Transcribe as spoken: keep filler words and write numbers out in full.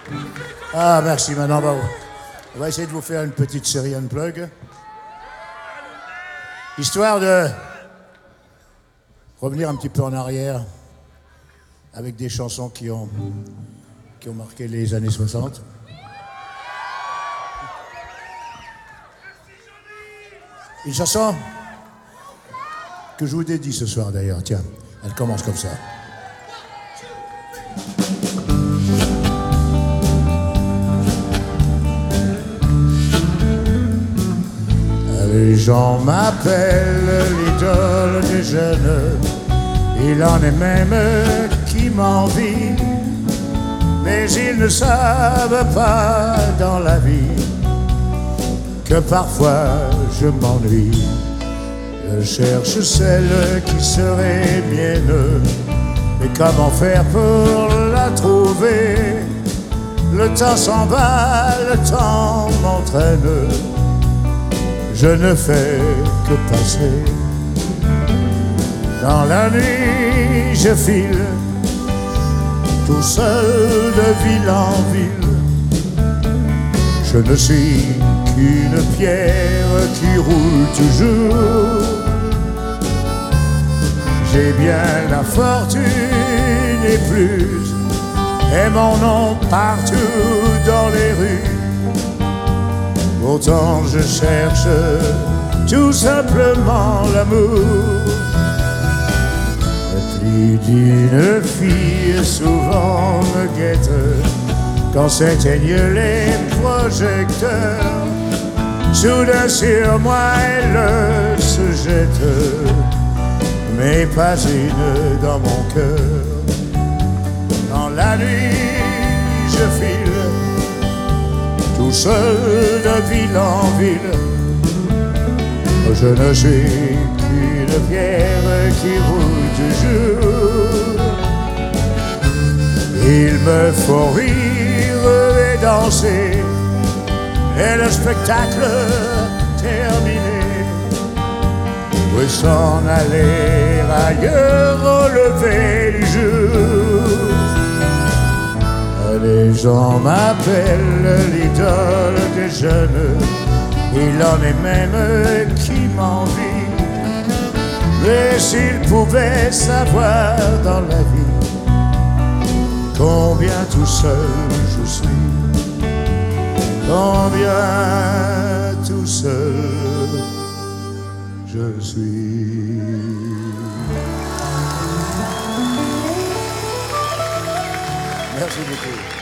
Ah, merci. Maintenant, on va, on va essayer de vous faire une petite série Unplug. Histoire de revenir un petit peu en arrière avec des chansons qui ont, qui ont marqué les années soixante. Une chanson que je vous dédie ce soir d'ailleurs. Tiens, elle commence comme ça. Les gens m'appellent l'idole des jeunes. Il en est même qui m'envient, mais ils ne savent pas dans la vie que parfois je m'ennuie. Je cherche celle qui serait mienne, mais comment faire pour la trouver? Le temps s'en va, le temps m'entraîne. Je ne fais que passer. Dans la nuit, je file tout seul de ville en ville. Je ne suis qu'une pierre qui roule toujours. J'ai bien la fortune et plus, et mon nom partout dans les rues. Pourtant je cherche tout simplement l'amour. Plus d'une fille souvent me guette quand s'éteignent les projecteurs. Soudain sur moi elle se jette, mais pas une dans mon cœur. Dans la nuit je file tout seul de ville en ville. Je ne suis qu'une pierre qui roule toujours. Il me faut rire et danser, et le spectacle terminé, oui, s'en aller ailleurs au lever du jour. Les gens m'appellent l'idole des jeunes. Il en est même qui m'envient, mais s'ils pouvaient savoir dans la vie combien tout seul je suis, combien tout seul je suis. Merci beaucoup.